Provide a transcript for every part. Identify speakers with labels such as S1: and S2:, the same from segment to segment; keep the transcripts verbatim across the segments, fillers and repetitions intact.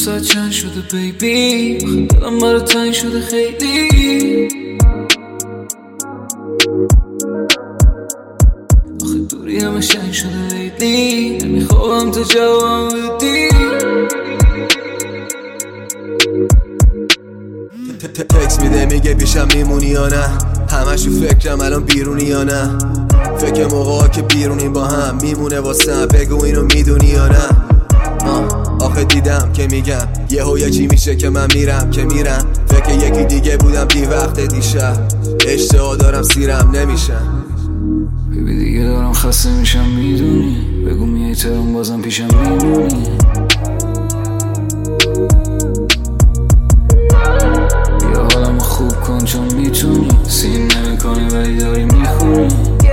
S1: ساعت چند شده بیبی، آخه دلم برای تنگ شده خیلی. آخه دوری همه شنگ شده لیدی، نمیخوام تو جوابم بدی.
S2: تکس میده میگه پیشم میمونی یا نه، همشو فکرم الان بیرونی یا نه. فکر موقعا که بیرونیم با هم میمونه واسم، بگو اینو میدونی یا نه. آخه دیدم که میگم یهو یه چی میشه که من میرم که میرم. فکر یکی دیگه بودم دی وقت دیشب، اشتها دارم سیرم نمیشم.
S1: بیبی دیگه دارم خسته میشم میدونی، بگو میای ترم بازم پیشم میمونی. بیا حالمو خوب کن چون میتونی، سین نمی کنی ولی داری میخونی.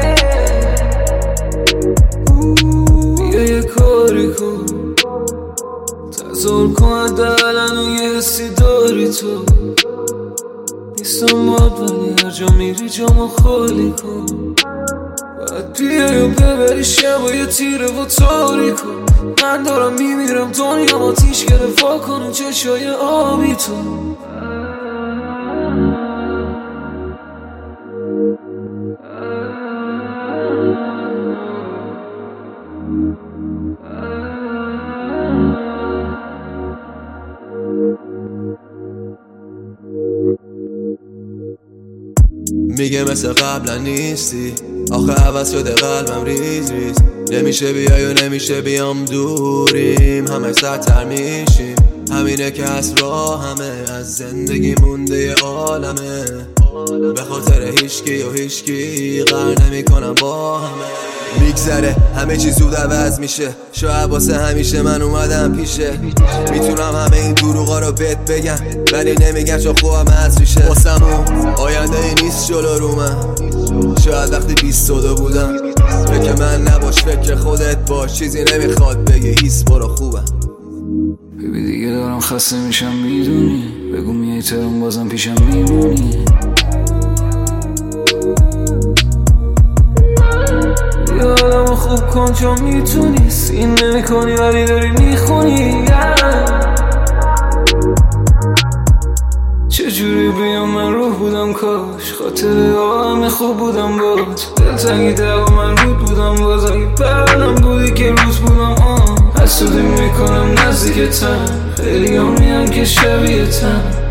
S1: بیا یه کاری کن، تظاهر کن حداقل یه حسی داری تو. نیستم باد ولی هر جا میری جامو خالی کن. باید بیای و ببری شب و یه تیره و تاری کن. من دارم میمیرم دنیا آتیش گرفت، وا کن و چشای آبی تو.
S2: میگه مثل قبلا نیستی، آخه عوض شده قلبم ریز ریز. نمیشه بیای و نمیشه بیام، دوریم همه سرتر میشیم. همینه که از راه همه از زندگی مونده ی عالمه. به خاطر هیچکی و هیچکی قرار نمی کنم با همه. میگذره همه چی زود عوض میشه، شاید واسه همیشه من اومدم پیشه. میتونم همه این دروغا رو بهت بگم ولی نمیگم چون خوبم از ریشه. واسمون آینده ای نیست جلو رو من، شاید وقتی بیست و دو بودم. فکر من نباش فکر خودت باش، چیزی نمیخواد بگی هیس برو خوبم.
S1: بیبی دیگه دارم خسته میشم میدونی، بگو میای ترم بازم پیشم میمونی. بیا حالمو خوب کن چون میتونی، سین نمی کنی ولی داری میخونی. چجوری بیام من روح بودم کاش، خاطر همه خوب بودم باز. دلتنگی دقا من رود بودم باز، اگه برنم بودی که روز بودم آن. حسودی میکنم نزدیکتم، خیلی هم میان که شبیه تن.